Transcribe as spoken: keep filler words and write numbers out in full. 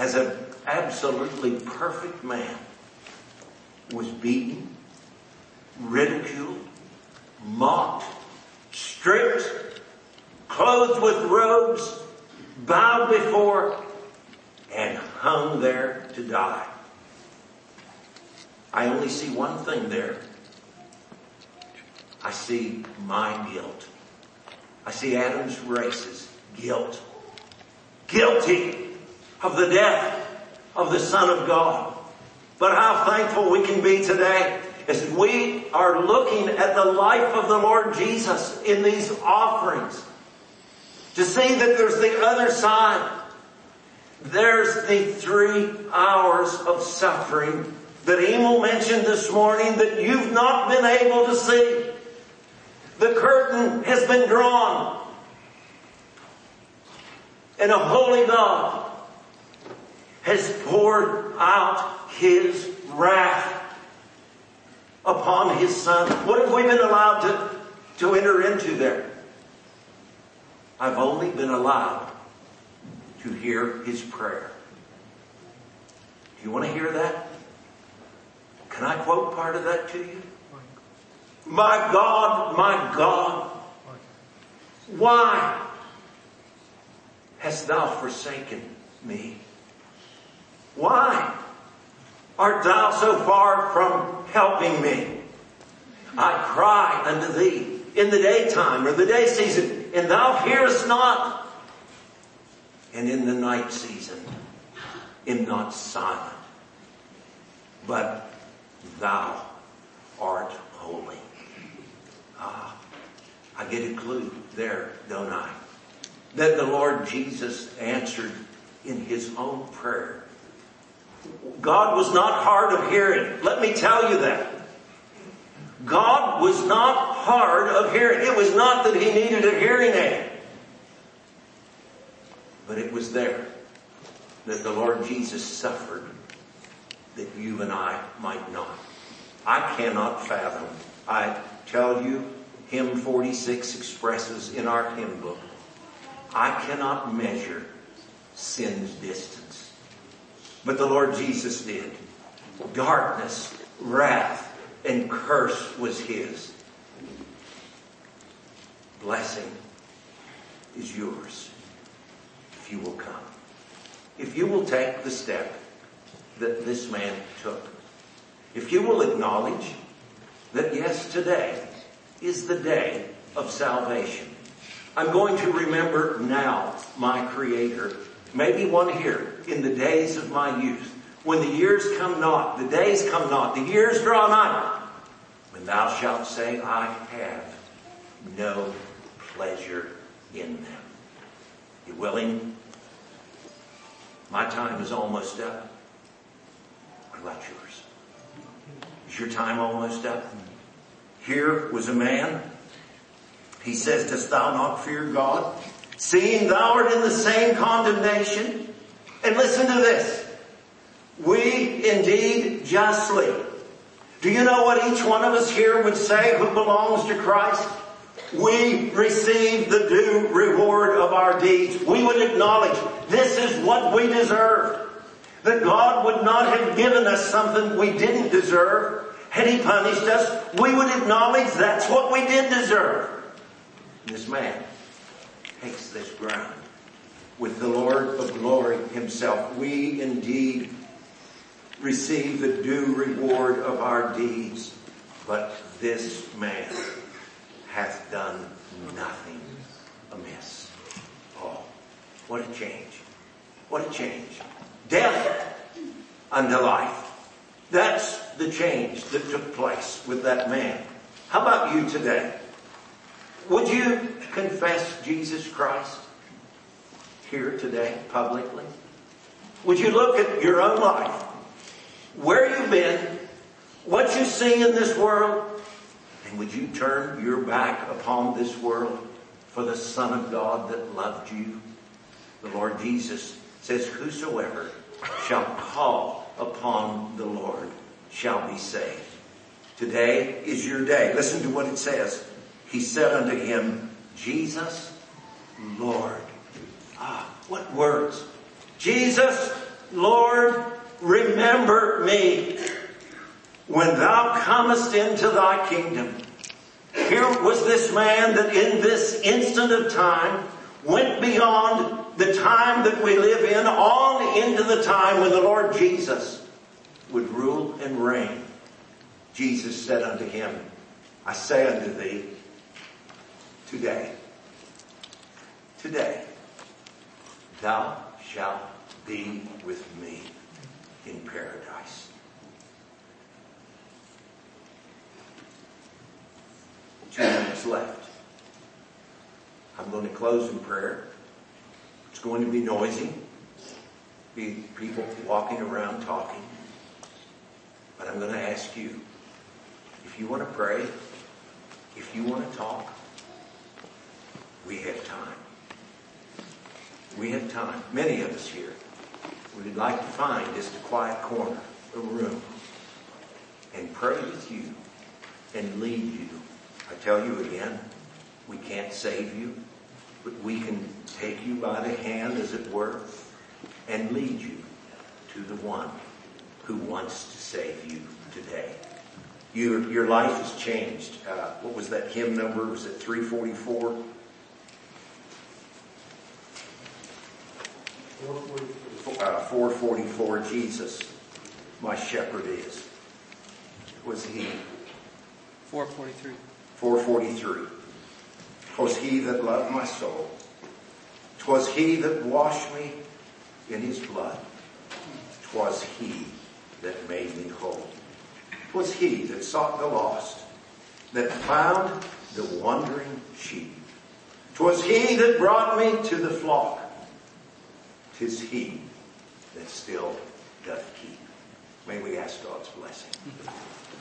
as an absolutely perfect man, was beaten, ridiculed, mocked, stripped, clothed with robes, bowed before, and hung there to die. I only see one thing there. I see my guilt. I see Adam's race's guilt. Guilty of the death of the Son of God. But how thankful we can be today as we are looking at the life of the Lord Jesus in these offerings. To see that there's the other side. There's the three hours of suffering that Emil mentioned this morning that you've not been able to see. The curtain has been drawn. And a holy God has poured out His wrath upon His Son. What have we been allowed to, to enter into there? I've only been allowed to hear His prayer. Do you want to hear that? Can I quote part of that to you? My God, my God, why hast thou forsaken me? Why art thou so far from helping me? I cry unto thee in the daytime or the day season, and thou hearest not. And in the night season, am not silent. But thou art holy. Ah, I get a clue there, don't I? That the Lord Jesus answered in His own prayer. God was not hard of hearing. Let me tell you that. God was not hard of hearing. It was not that He needed a hearing aid. But it was there that the Lord Jesus suffered that you and I might not. I cannot fathom. I tell you, hymn forty-six expresses in our hymn book, I cannot measure sin's distance. But the Lord Jesus did. Darkness, wrath, and curse was His. Blessing is yours if you will come. If you will take the step that this man took. If you will acknowledge that yes, today is the day of salvation. I'm going to remember now my Creator. Maybe one here in the days of my youth. When the years come not, the days come not, the years draw nigh. When thou shalt say, I have no pleasure in them. You willing? My time is almost up. What about yours? Is your time almost up? Here was a man. He says, dost thou not fear God? Seeing thou art in the same condemnation. And listen to this. We indeed justly. Do you know what each one of us here would say who belongs to Christ? We receive the due reward of our deeds. We would acknowledge this is what we deserve. That God would not have given us something we didn't deserve. Had He punished us, we would acknowledge that's what we did deserve. This man takes this ground with the Lord of glory Himself. We indeed receive the due reward of our deeds, but this man hath done nothing amiss. Oh, what a change. What a change. Death unto life. That's the change that took place with that man. How about you today? Would you confess Jesus Christ here today publicly? Would you look at your own life? Where you've been? What you see in this world? And would you turn your back upon this world for the Son of God that loved you? The Lord Jesus says, whosoever shall call upon the Lord shall be saved. Today is your day. Listen to what it says. He said unto him, Jesus, Lord. Ah, what words. Jesus, Lord, remember me when thou comest into thy kingdom. Here was this man that in this instant of time went beyond the time that we live in on into the time when the Lord Jesus would rule and reign. Jesus said unto him, I say unto thee, today, today, thou shalt be with me in paradise. Two minutes left. I'm going to close in prayer. It's going to be noisy. Be people walking around talking. But I'm going to ask you, if you want to pray, if you want to talk, we have time. We have time. Many of us here, we'd like to find just a quiet corner, a room, and pray with you and lead you. I tell you again, we can't save you, but we can take you by the hand, as it were, and lead you to the one who wants to save you today. Your, your life has changed. Uh, what was that hymn number? Was it three forty-four? Uh, four forty-four, Jesus, my shepherd is. Was he? four forty-three. four forty-three. 'Twas he that loved my soul. 'Twas he that washed me in his blood. 'Twas he that made me whole. 'Twas he that sought the lost, that found the wandering sheep. 'Twas he that brought me to the flock. 'Tis he that still doth keep. May we ask God's blessing.